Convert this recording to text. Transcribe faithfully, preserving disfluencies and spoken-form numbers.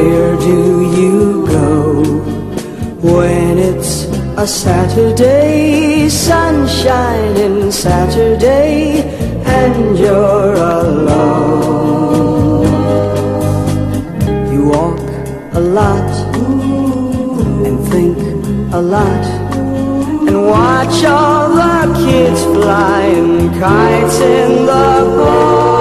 where do you go when it's a Saturday, sunshine Saturday, and you're alone? You walk a lot and think a lot and watch all the kids flying kites in the glow.